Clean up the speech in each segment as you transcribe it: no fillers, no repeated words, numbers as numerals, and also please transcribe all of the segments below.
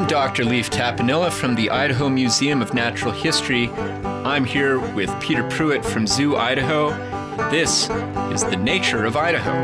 Dr. Leif Tapanilla from the Idaho Museum of Natural History. I'm here with Peter Pruitt from Zoo Idaho. This is The Nature of Idaho.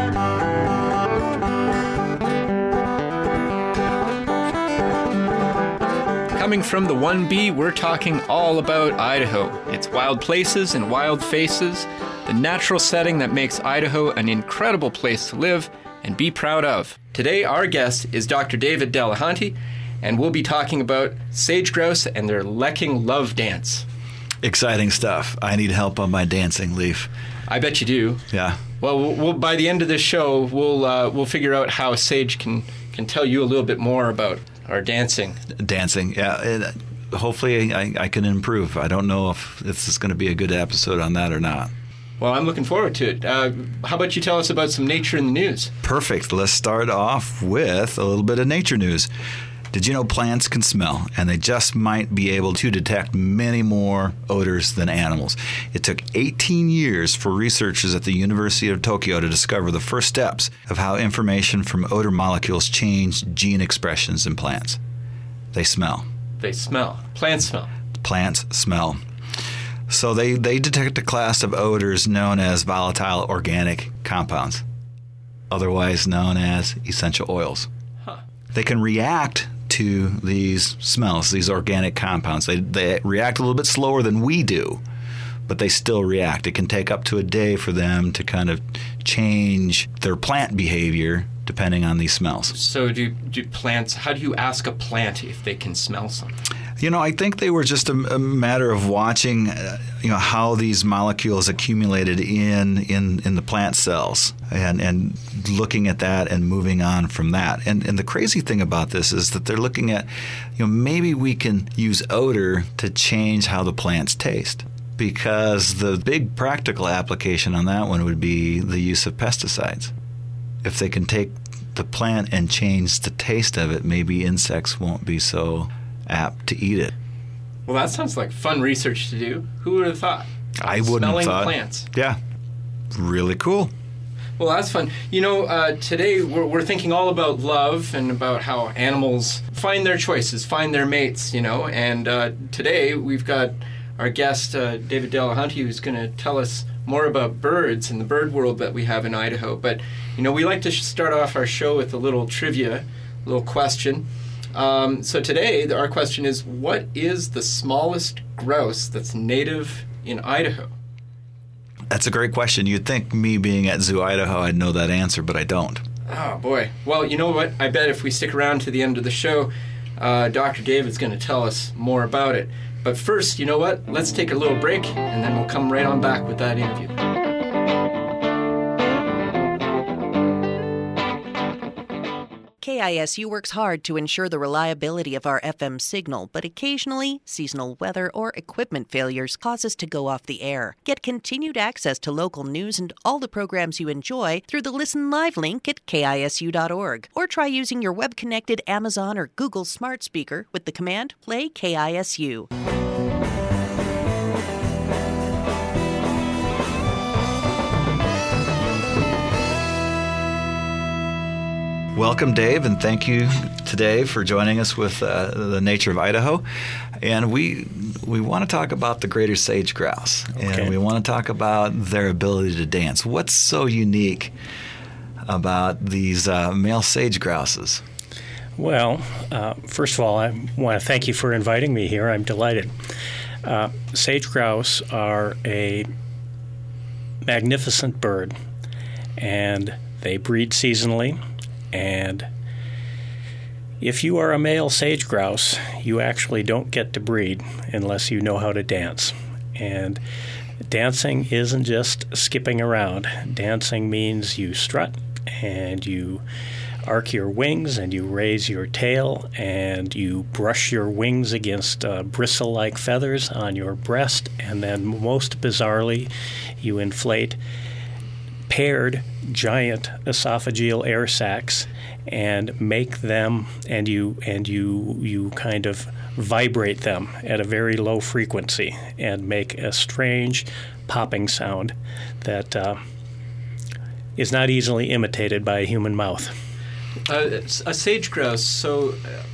Coming from the 1B, we're talking all about Idaho, its wild places and wild faces, the natural setting that makes Idaho an incredible place to live and be proud of. Today, our guest is Dr. David Delahanty, and we'll be talking about sage grouse and their Lekking love dance. Exciting stuff. I need help on my dancing, Leif. I bet you do. Yeah. Well, we'll by the end of this show, we'll figure out how Sage can tell you a little bit more about our dancing. Dancing, yeah. Hopefully I can improve. I don't know if this is going to be a good episode on that or not. Well, I'm looking forward to it. How about you tell us about some nature in the news? Perfect. Let's start off with a little bit of nature news. Did you know plants can smell, and they just might be able to detect many more odors than animals? It took 18 years for researchers at the University of Tokyo to discover the first steps of how information from odor molecules change gene expressions in plants. They smell. They smell. Plants smell. Plants smell. So they detect a class of odors known as volatile organic compounds, otherwise known as essential oils. Huh. They can react to these smells, these organic compounds. They react a little bit slower than we do, but they still react. It can take up to a day for them to kind of change their plant behavior depending on these smells. So do plants, how do you ask a plant if they can smell something? You know, I think they were just a matter of watching, how these molecules accumulated in the plant cells and looking at that and moving on from that. And the crazy thing about this is that they're looking at, maybe we can use odor to change how the plants taste. Because the big practical application on that one would be the use of pesticides. If they can take the plant and change the taste of it, maybe insects won't be so apt to eat it. Well, that sounds like fun research to do. Who would have thought? I wouldn't have thought. Smelling plants. Yeah. Really cool. Well, that's fun. Today we're thinking all about love and about how animals find their choices, find their mates, And today we've got our guest, David Delahanty, who's going to tell us more about birds and the bird world that we have in Idaho. But, we like to start off our show with a little trivia, a little question. So today, our question is, what is the smallest grouse that's native in Idaho? That's a great question. You'd think me being at Zoo Idaho, I'd know that answer, but I don't. Oh, boy. Well, you know what? I bet if we stick around to the end of the show, Dr. David's going to tell us more about it. But first, you know what? Let's take a little break, and then we'll come right on back with that interview. KISU works hard to ensure the reliability of our FM signal, but occasionally, seasonal weather or equipment failures cause us to go off the air. Get continued access to local news and all the programs you enjoy through the Listen Live link at KISU.org. Or try using your web-connected Amazon or Google smart speaker with the command Play KISU. Welcome, Dave, and thank you today for joining us with The Nature of Idaho. And we want to talk about the greater sage grouse, and we want to talk about their ability to dance. What's so unique about these male sage grouses? Well, first of all, I want to thank you for inviting me here. I'm delighted. Sage grouse are a magnificent bird, and they breed seasonally. And if you are a male sage grouse, you actually don't get to breed unless you know how to dance. And dancing isn't just skipping around. Dancing means you strut and you arc your wings and you raise your tail and you brush your wings against bristle-like feathers on your breast, and then most bizarrely, you inflate paired giant esophageal air sacs and make them, and you kind of vibrate them at a very low frequency and make a strange popping sound that is not easily imitated by a human mouth. A sage grouse, so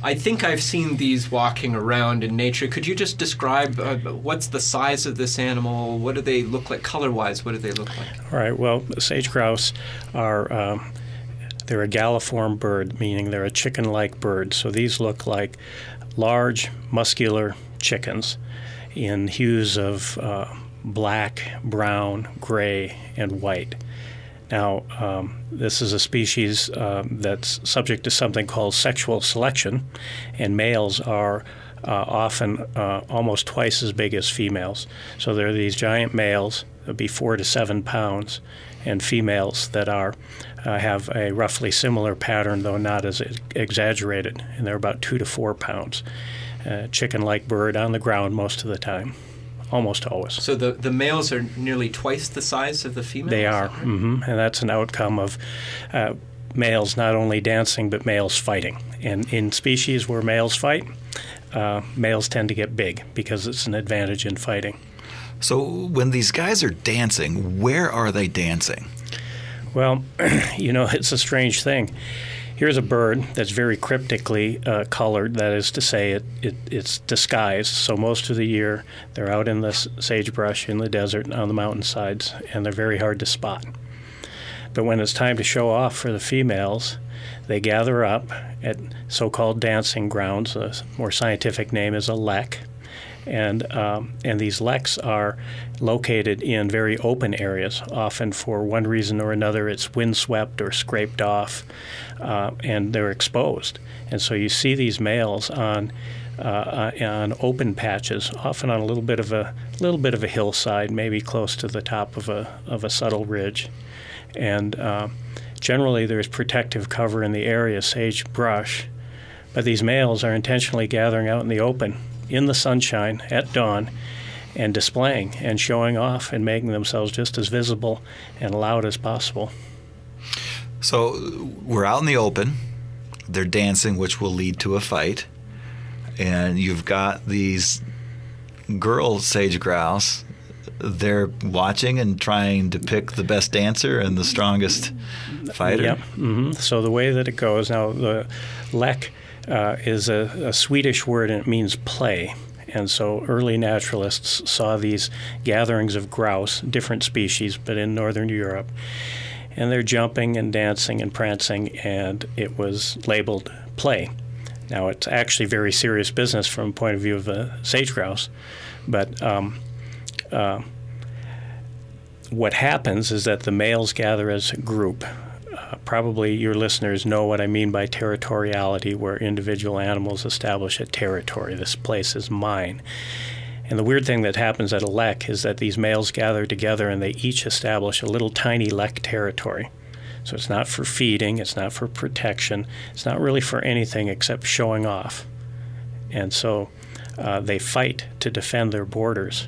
I think I've seen these walking around in nature. Could you just describe what's the size of this animal? What do they look like color-wise? What do they look like? All right. Well, sage grouse are they're a galliform bird, meaning they're a chicken-like bird. So these look like large, muscular chickens in hues of black, brown, gray, and white. Now, this is a species that's subject to something called sexual selection, and males are often almost twice as big as females. So there are these giant males that would be 4 to 7 pounds, and females that are have a roughly similar pattern, though not as exaggerated, and they're about 2 to 4 pounds. Chicken-like bird on the ground most of the time. Almost always. So the males are nearly twice the size of the females? They are, and that's an outcome of males not only dancing but males fighting. And in species where males fight, males tend to get big because it's an advantage in fighting. So when these guys are dancing, where are they dancing? Well, it's a strange thing. Here's a bird that's very cryptically colored. That is to say, it's disguised. So most of the year, they're out in the sagebrush, in the desert, on the mountainsides, and they're very hard to spot. But when it's time to show off for the females, they gather up at so-called dancing grounds. A more scientific name is a lek. And these leks are located in very open areas. Often, for one reason or another, it's windswept or scraped off, and they're exposed. And so you see these males on open patches, often on a little bit of a hillside, maybe close to the top of a subtle ridge, and generally there's protective cover in the area, sagebrush. But these males are intentionally gathering out in the open, in the sunshine at dawn, and displaying and showing off and making themselves just as visible and loud as possible. So we're out in the open. They're dancing, which will lead to a fight. And you've got these girl sage grouse. They're watching and trying to pick the best dancer and the strongest fighter. Yep. Mm-hmm. So the way that it goes, now the lek is a Swedish word, and it means play. And so early naturalists saw these gatherings of grouse, different species, but in northern Europe, and they're jumping and dancing and prancing, and it was labeled play. Now, it's actually very serious business from the point of view of the sage grouse, but what happens is that the males gather as a group. Probably your listeners know what I mean by territoriality, where individual animals establish a territory. This place is mine. And the weird thing that happens at a lek is that these males gather together and they each establish a little tiny lek territory. So it's not for feeding, it's not for protection, it's not really for anything except showing off. And so they fight to defend their borders,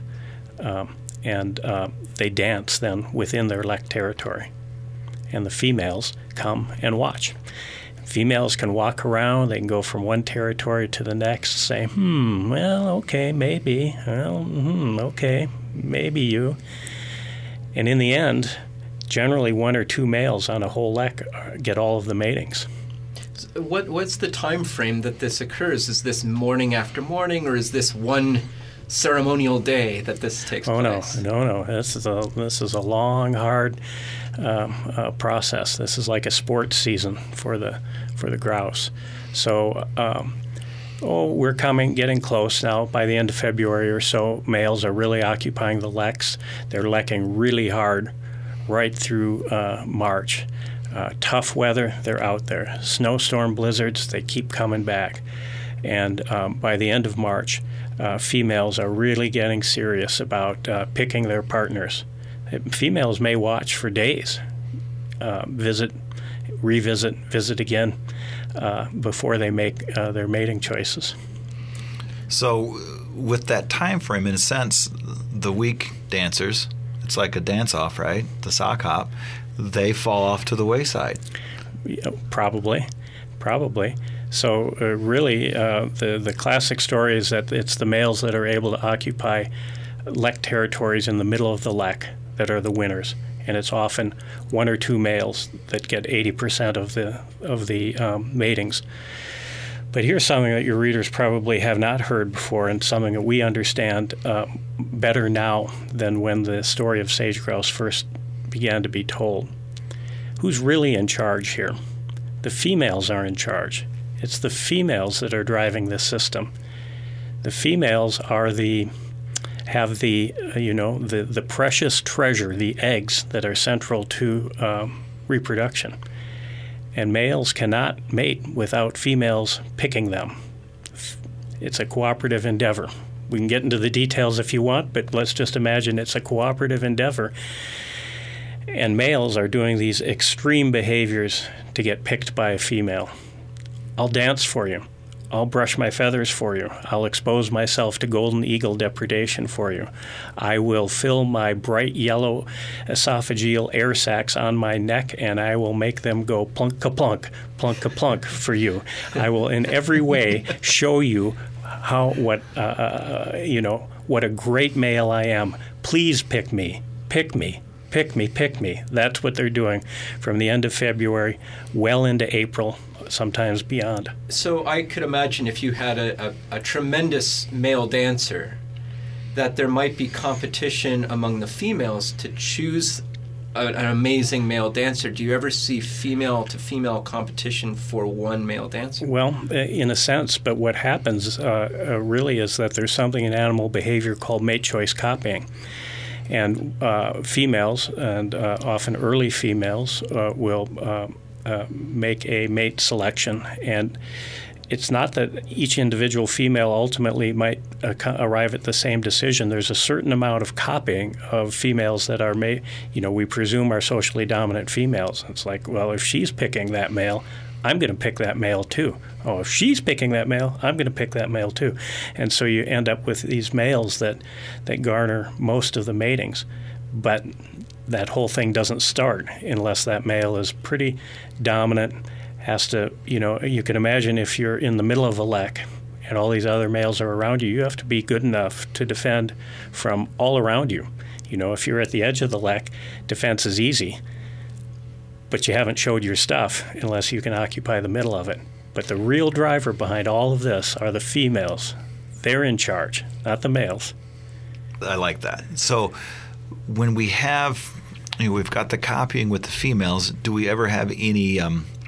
and they dance then within their lek territory. And the females come and watch. Females can walk around. They can go from one territory to the next, say, well, okay, maybe. Well, okay, maybe you. And in the end, generally 1 or 2 males on a whole lek get all of the matings. What's the time frame that this occurs? Is this morning after morning, or is this one ceremonial day that this takes place? No. This is a long, hard process. This is like a sports season for the grouse. So, we're getting close now. By the end of February or so, males are really occupying the leks. They're lekking really hard right through March. Tough weather, they're out there. Snowstorm blizzards, they keep coming back. And by the end of March, females are really getting serious about picking their partners. Females may watch for days, visit again before they make their mating choices. So with that time frame, in a sense, the weak dancers, it's like a dance-off, right? The sock hop, they fall off to the wayside. Yeah, probably. So really, the classic story is that it's the males that are able to occupy lek territories in the middle of the lek that are the winners, and it's often 1 or 2 males that get 80% of the matings. But here's something that your readers probably have not heard before, and something that we understand better now than when the story of sage grouse first began to be told. Who's really in charge here? The females are in charge. It's the females that are driving this system. The females are have the precious treasure, the eggs that are central to reproduction. And males cannot mate without females picking them. It's a cooperative endeavor. We can get into the details if you want, but let's just imagine it's a cooperative endeavor. And males are doing these extreme behaviors to get picked by a female. I'll dance for you. I'll brush my feathers for you. I'll expose myself to golden eagle depredation for you. I will fill my bright yellow esophageal air sacs on my neck, and I will make them go plunk-ka-plunk, plunk-ka-plunk for you. I will in every way show you what a great male I am. Please pick me. Pick me. Pick me, pick me. That's what they're doing from the end of February well into April, sometimes beyond. So I could imagine if you had a tremendous male dancer, that there might be competition among the females to choose an amazing male dancer. Do you ever see female-to-female competition for one male dancer? Well, in a sense, but what happens really is that there's something in animal behavior called mate choice copying. And females, and often early females, will make a mate selection. And it's not that each individual female ultimately might arrive at the same decision. There's a certain amount of copying of females that are, we presume are socially dominant females. It's like, well, if she's picking that male, I'm going to pick that male too. Oh, if she's picking that male, I'm going to pick that male too. And so you end up with these males that garner most of the matings. But that whole thing doesn't start unless that male is pretty dominant, has to, you can imagine if you're in the middle of a lek and all these other males are around you, you have to be good enough to defend from all around you. If you're at the edge of the lek, defense is easy. But you haven't showed your stuff unless you can occupy the middle of it. But the real driver behind all of this are the females. They're in charge, not the males. I like that. So when we have, we've got the copying with the females, do we ever have any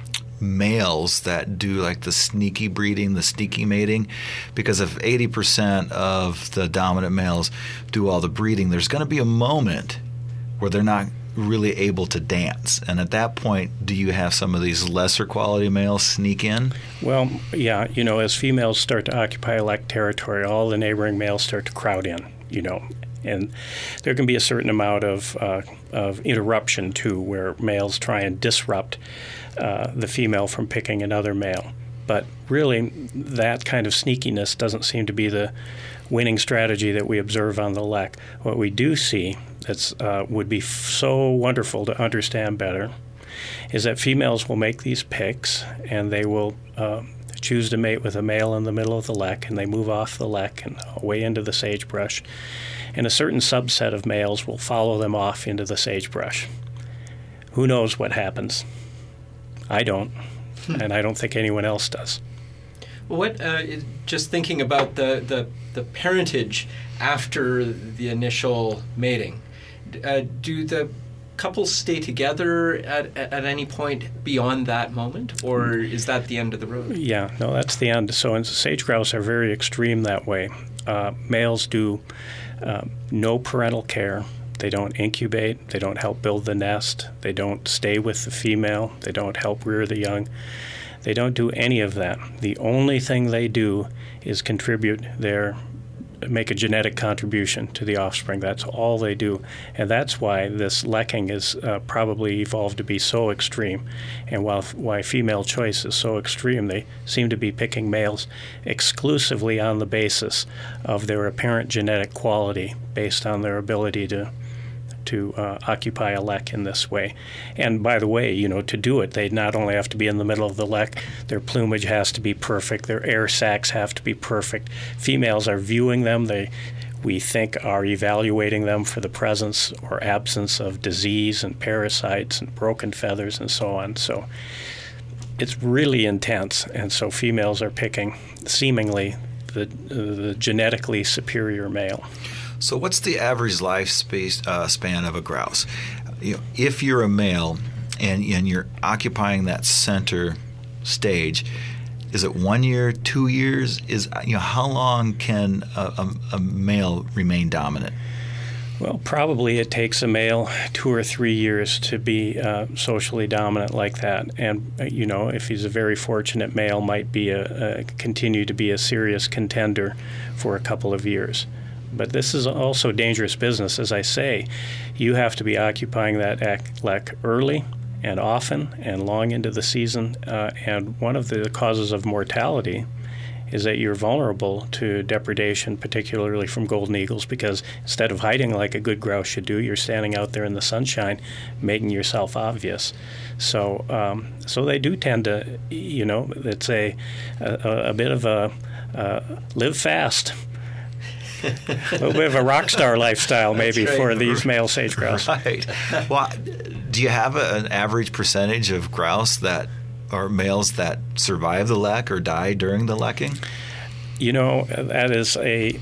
males that do like the sneaky breeding, the sneaky mating? Because if 80% of the dominant males do all the breeding, there's going to be a moment where they're not really able to dance. And at that point, do you have some of these lesser quality males sneak in? Well, yeah, as females start to occupy lek territory, all the neighboring males start to crowd in, and there can be a certain amount of interruption too, where males try and disrupt the female from picking another male. But really, that kind of sneakiness doesn't seem to be the winning strategy that we observe on the lek. What we do see that would be so wonderful to understand better is that females will make these picks, and they will choose to mate with a male in the middle of the lek, and they move off the lek and away into the sagebrush. And a certain subset of males will follow them off into the sagebrush. Who knows what happens? I don't, and I don't think anyone else does. Well, just thinking about the parentage after the initial mating, do the couples stay together at any point beyond that moment, or is that the end of the road? Yeah, no, that's the end. So sage grouse are very extreme that way. Males do no parental care. They don't incubate. They don't help build the nest. They don't stay with the female. They don't help rear the young. They don't do any of that. The only thing they do is make a genetic contribution to the offspring. That's all they do. And that's why this lekking is probably evolved to be so extreme. And why female choice is so extreme, they seem to be picking males exclusively on the basis of their apparent genetic quality, based on their ability to occupy a lek in this way. And by the way, to do it, they not only have to be in the middle of the lek, their plumage has to be perfect, their air sacs have to be perfect. Females are viewing them, we think are evaluating them for the presence or absence of disease and parasites and broken feathers and so on. So it's really intense, and so females are picking seemingly the genetically superior male. So what's the average life span of a grouse? If you're a male and you're occupying that center stage, is it 1 year, 2 years? How long can a male remain dominant? Well, probably it takes a male 2 or 3 years to be socially dominant like that. And, if he's a very fortunate male, might be continue to be a serious contender for a couple of years. But this is also dangerous business. As I say, you have to be occupying that lek early and often and long into the season. And one of the causes of mortality is that you're vulnerable to depredation, particularly from golden eagles, because instead of hiding like a good grouse should do, you're standing out there in the sunshine, making yourself obvious. So they do tend to, it's a bit of a live fast. A little bit of a rock star lifestyle, maybe, right, for these male sage grouse. Right. Well, do you have an average percentage of grouse that are males that survive the lek or die during the lekking? That is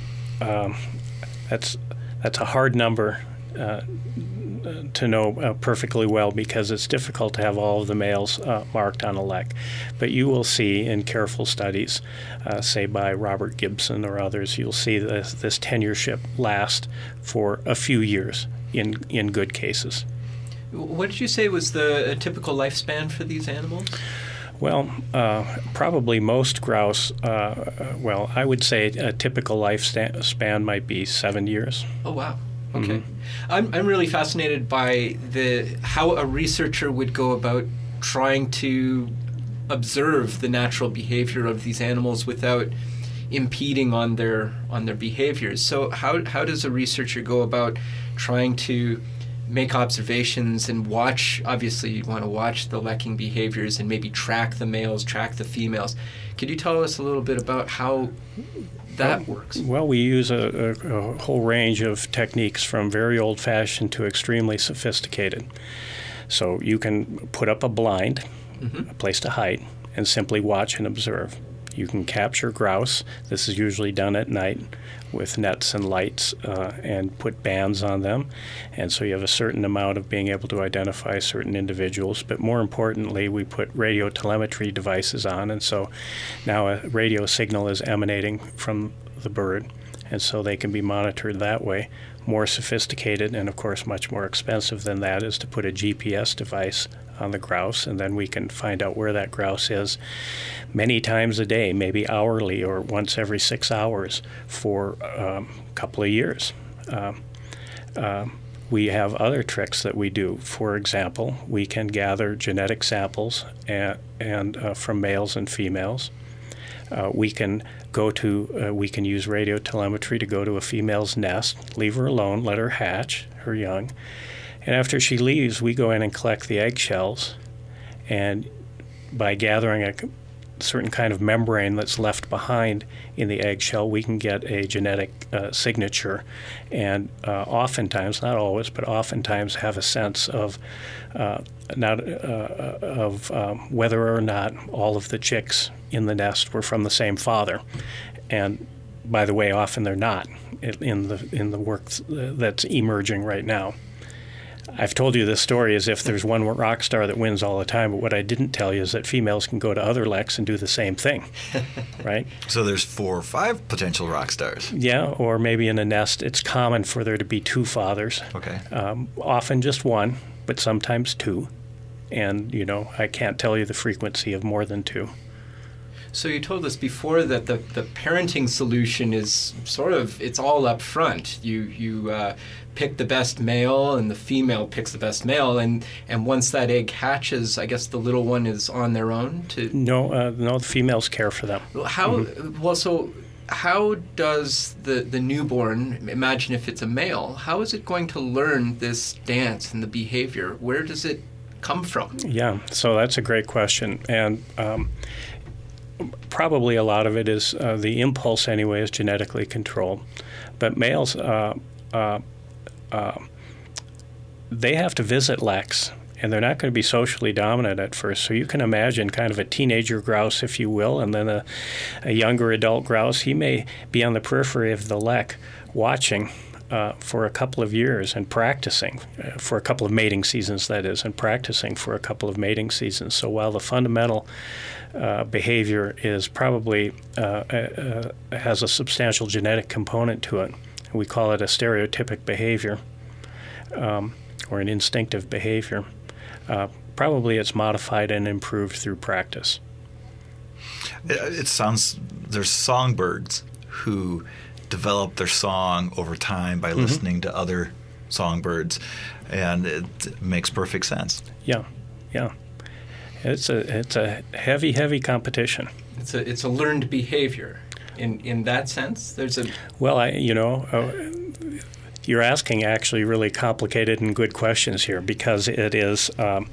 that's a hard number to know perfectly well, because it's difficult to have all of the males marked on a lek. But you will see in careful studies, say by Robert Gibson or others, you'll see this tenureship last for a few years in good cases. What did you say was the typical lifespan for these animals? Well, probably most grouse, I would say a typical lifespan might be 7 years. Oh, wow. Okay. Mm-hmm. I'm really fascinated by how a researcher would go about trying to observe the natural behavior of these animals without impeding on their behaviors. So how does a researcher go about trying to make observations and watch? Obviously, you want to watch the lekking behaviors and maybe track the males, track the females. Could you tell us a little bit about how that works? Well, we use a whole range of techniques, from very old-fashioned to extremely sophisticated. So you can put up a blind, a place to hide, and simply watch and observe. You can capture grouse. This is usually done at night with nets and lights, and put bands on them. And so you have a certain amount of being able to identify certain individuals. But more importantly, we put radio telemetry devices on. And so now a radio signal is emanating from the bird. And so they can be monitored that way. More sophisticated, and of course much more expensive than that, is to put a GPS device on the grouse, and then we can find out where that grouse is many times a day, maybe hourly or once every 6 hours for a couple of years. We have other tricks that we do. For example, we can gather genetic samples and from males and females. We can use radio telemetry to go to a female's nest, leave her alone, let her hatch her young. And after she leaves, we go in and collect the eggshells. And by gathering a certain kind of membrane that's left behind in the eggshell, we can get a genetic signature. And oftentimes, not always, but oftentimes have a sense of whether or not all of the chicks in the nest were from the same father. And by the way, often they're not in the work that's emerging right now. I've told you this story as if there's one rock star that wins all the time, but what I didn't tell you is that females can go to other leks and do the same thing, right? So there's 4 or 5 potential rock stars. Yeah, or maybe in a nest, it's common for there to be 2 fathers. Okay. Often just 1, but sometimes 2. And, I can't tell you the frequency of more than 2. So you told us before that the parenting solution is it's all up front. You pick the best male, and the female picks the best male, and once that egg hatches, I guess the little one is on their own to... No, the females care for them. How does the newborn, imagine if it's a male, how is it going to learn this dance and the behavior? Where does it come from? Yeah, so that's a great question. And probably a lot of it is the impulse anyway is genetically controlled. But males, they have to visit leks and they're not going to be socially dominant at first. So you can imagine kind of a teenager grouse, if you will, and then a younger adult grouse. He may be on the periphery of the lek watching for a couple of years and practicing for a couple of mating seasons, that is, and practicing for a couple of mating seasons. So while the fundamental behavior is probably has a substantial genetic component to it, we call it a stereotypic behavior or an instinctive behavior, probably it's modified and improved through practice. It sounds, there's songbirds who develop their song over time by listening to other songbirds, and it makes perfect sense. Yeah. It's a heavy competition. It's a learned behavior. In that sense, there's a you're asking actually really complicated and good questions here, because it's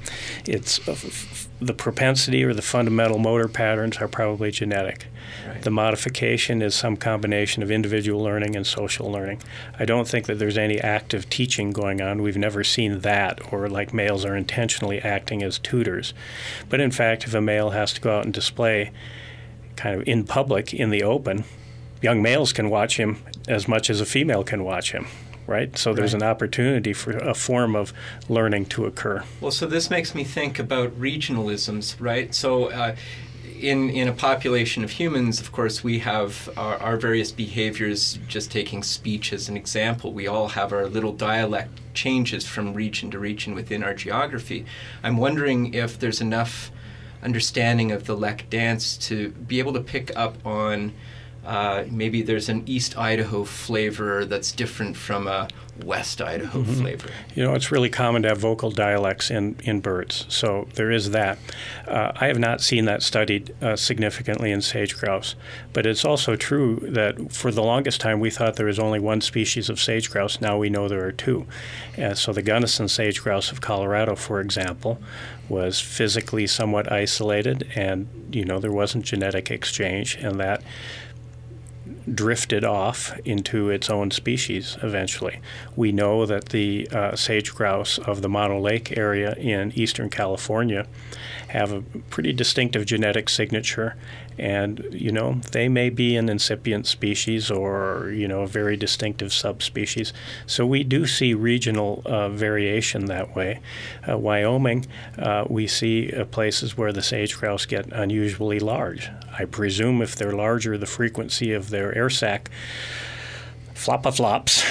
the propensity or the fundamental motor patterns are probably genetic. Right. The modification is some combination of individual learning and social learning. I don't think that there's any active teaching going on. We've never seen that, or like males are intentionally acting as tutors. But in fact, if a male has to go out and display kind of in public, in the open, young males can watch him as much as a female can watch him. Right? So there's an opportunity for a form of learning to occur. Well, so this makes me think about regionalisms, right? So in a population of humans, of course, we have our various behaviors, just taking speech as an example. We all have our little dialect changes from region to region within our geography. I'm wondering if there's enough understanding of the Lek dance to be able to pick up on maybe there's an East Idaho flavor that's different from a West Idaho flavor. It's really common to have vocal dialects in birds, so there is that. I have not seen that studied significantly in sage grouse, but it's also true that for the longest time we thought there was only one species of sage grouse. Now we know there are two. So the Gunnison sage grouse of Colorado, for example, was physically somewhat isolated, and there wasn't genetic exchange, and that drifted off into its own species eventually. We know that the sage grouse of the Mono Lake area in eastern California have a pretty distinctive genetic signature, and they may be an incipient species or a very distinctive subspecies. So we do see regional variation that way. Wyoming, we see places where the sage grouse get unusually large. I presume if they're larger, the frequency of their air sac flop-a-flops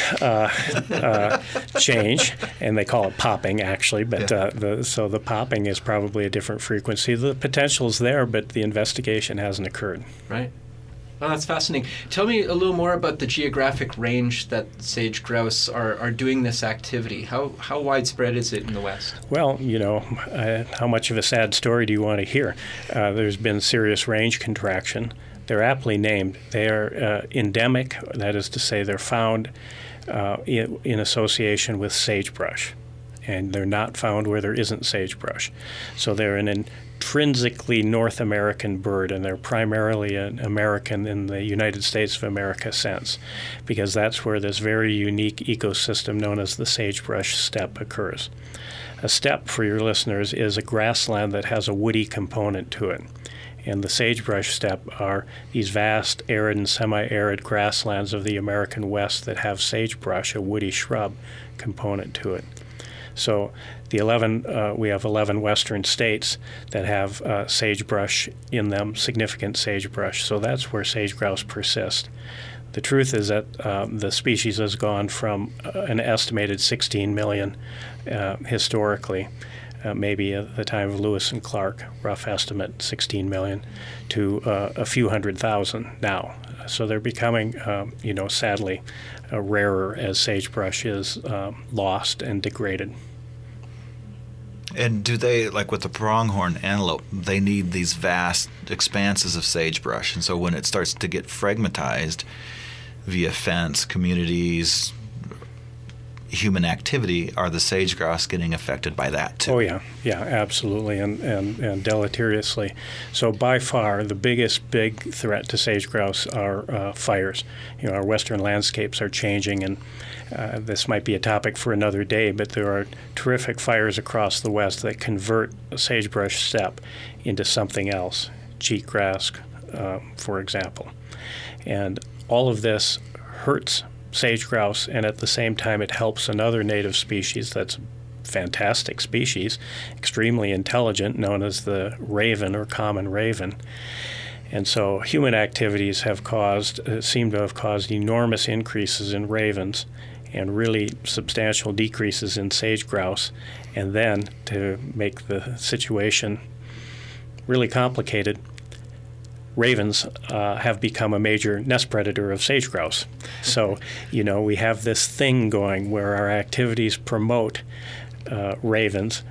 change, and they call it popping actually, but so the popping is probably a different frequency. The potential's there, but the investigation hasn't occurred. Right. Well, that's fascinating. Tell me a little more about the geographic range that sage grouse are doing this activity. How widespread is it in the West? Well, how much of a sad story do you want to hear? There's been serious range contraction. They're aptly named. They are endemic, that is to say they're found in association with sagebrush, and they're not found where there isn't sagebrush. So they're an intrinsically North American bird, and they're primarily an American in the United States of America sense, because that's where this very unique ecosystem known as the sagebrush steppe occurs. A steppe, for your listeners, is a grassland that has a woody component to it. And the sagebrush steppe are these vast arid and semi-arid grasslands of the American West that have sagebrush, a woody shrub, component to it. So we have 11 western states that have sagebrush in them, significant sagebrush. So that's where sage grouse persist. The truth is that the species has gone from an estimated 16 million historically, maybe at the time of Lewis and Clark, rough estimate 16 million, to a few 100,000 now. So they're becoming, sadly, rarer as sagebrush is lost and degraded. And do they, like with the pronghorn antelope, they need these vast expanses of sagebrush, and so when it starts to get fragmentized via fence, communities, human activity, are the sage grouse getting affected by that too? Oh yeah, absolutely, and deleteriously. So by far, the big threat to sage grouse are fires. Our western landscapes are changing, and this might be a topic for another day, but there are terrific fires across the west that convert a sagebrush steppe into something else, cheatgrass, for example. And all of this hurts sage grouse, and at the same time it helps another native species that's a fantastic species, extremely intelligent, known as the raven or common raven. And so human activities seem to have caused enormous increases in ravens and really substantial decreases in sage grouse. And then, to make the situation really complicated, ravens have become a major nest predator of sage grouse. So, we have this thing going where our activities promote ravens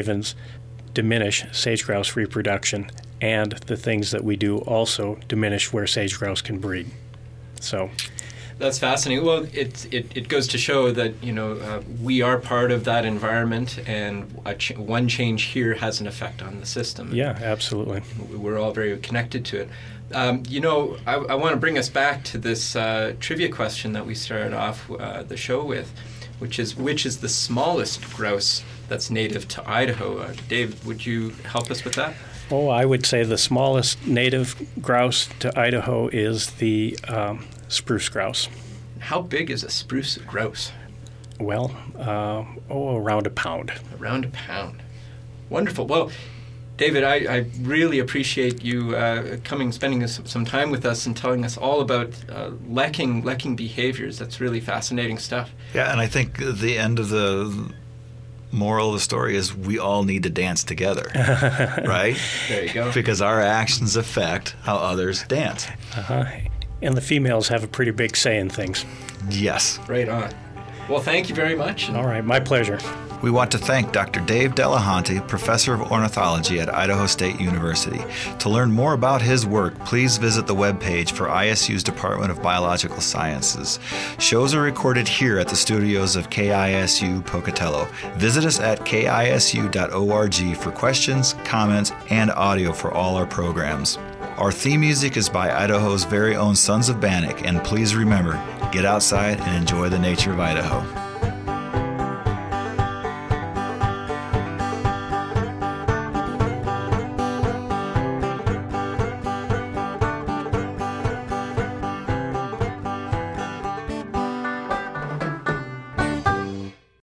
diminish sage grouse reproduction, and the things that we do also diminish where sage grouse can breed. So that's fascinating. Well, it goes to show that we are part of that environment, and one change here has an effect on the system. Yeah, absolutely. We're all very connected to it. I want to bring us back to this trivia question that we started off the show with, which is the smallest grouse that's native to Idaho? Dave, would you help us with that? Oh, I would say the smallest native grouse to Idaho is the spruce grouse. How big is a spruce grouse? Well, around a pound. Around a pound. Wonderful. Well, David, I really appreciate you spending some time with us and telling us all about lekking behaviors. That's really fascinating stuff. Yeah, and I think the end of the moral of the story is we all need to dance together, right? There you go. Because our actions affect how others dance. And the females have a pretty big say in things. Yes. Right on. Well, thank you very much. All right, my pleasure. We want to thank Dr. Dave Delahanty, Professor of Ornithology at Idaho State University. To learn more about his work, please visit the webpage for ISU's Department of Biological Sciences. Shows are recorded here at the studios of KISU Pocatello. Visit us at kisu.org for questions, comments, and audio for all our programs. Our theme music is by Idaho's very own Sons of Bannock, and please remember, get outside and enjoy the nature of Idaho.